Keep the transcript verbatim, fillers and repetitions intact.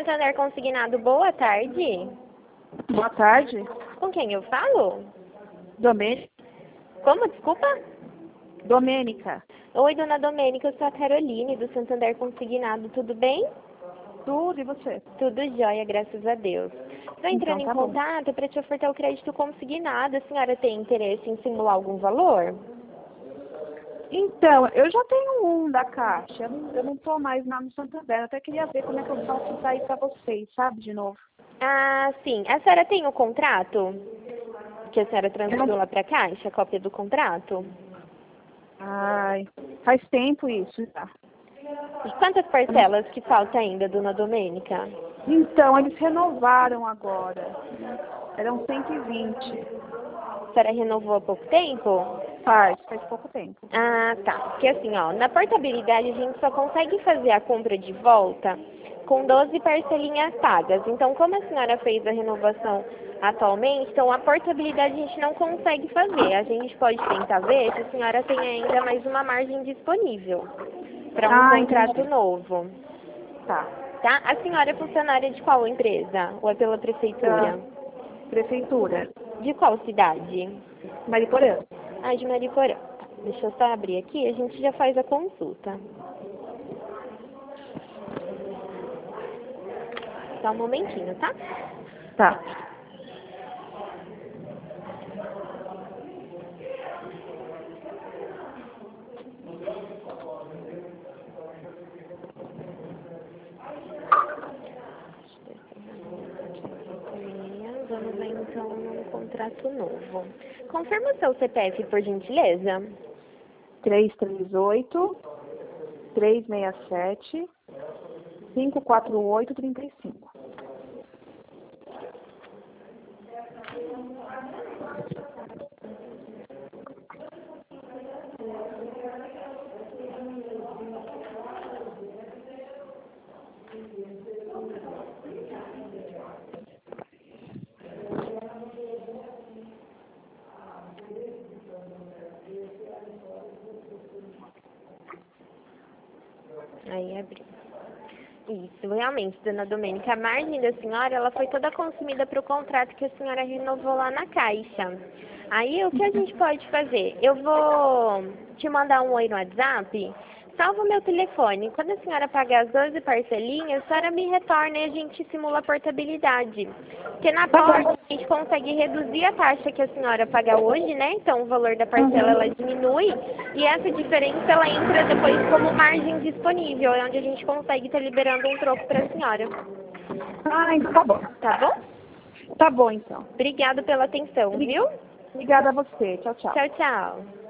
Santander Consignado, boa tarde. Boa tarde. Com quem eu falo? Domênica. Como, desculpa? Domênica. Oi, dona Domênica, eu sou a Caroline, do Santander Consignado, tudo bem? Tudo, e você? Tudo jóia, graças a Deus. Estou entrando Então, tá em bom. contato para te ofertar o crédito consignado. A senhora tem interesse em simular algum valor? Então, eu já tenho um da Caixa. Eu não, eu não tô mais lá no Santander. Eu até queria ver como é que eu faço pra ir pra vocês, sabe, de novo. Ah, sim. A senhora tem o contrato? Que a senhora transferiu não- lá para a Caixa, a cópia do contrato? Ai, faz tempo isso já. E quantas parcelas que falta ainda, dona Domênica? Então, eles renovaram agora. Eram cento e vinte. A senhora renovou há pouco tempo? Faz, faz pouco tempo. Ah, tá. Porque assim, ó, na portabilidade a gente só consegue fazer a compra de volta com doze parcelinhas pagas. Então, como a senhora fez a renovação atualmente, então a portabilidade a gente não consegue fazer. A gente pode tentar ver se a senhora tem ainda mais uma margem disponível para um Ah, contrato entendi. novo. Tá. Tá? A senhora é funcionária de qual empresa? Ou é pela Da prefeitura? Prefeitura. De qual cidade? Mariporã. Ah, de Mariporã. Tá, deixa eu só abrir aqui, a gente já faz a consulta. Só um momentinho, tá? Tá. Vamos ver então num contrato novo. Confirma o seu C P F, por gentileza. três três oito, três seis sete, cinco quatro oito, três cinco. Aí abriu. Isso, realmente, dona Domênica, a margem da senhora, ela foi toda consumida para o contrato que a senhora renovou lá na Caixa. Aí, o que a gente pode fazer? Eu vou te mandar um oi no WhatsApp, salva o meu telefone. Quando a senhora pagar as doze parcelinhas, a senhora me retorna e a gente simula a portabilidade. Porque na porta a gente consegue reduzir a taxa que a senhora paga hoje, né? Então, o valor da parcela, ela diminui e essa diferença, ela entra depois como margem disponível, é onde a gente consegue estar liberando um troco para a senhora. Ah, então tá bom. Tá bom? Tá bom, então. Obrigada pela atenção, viu? Obrigada a você. Tchau, tchau. Tchau, tchau.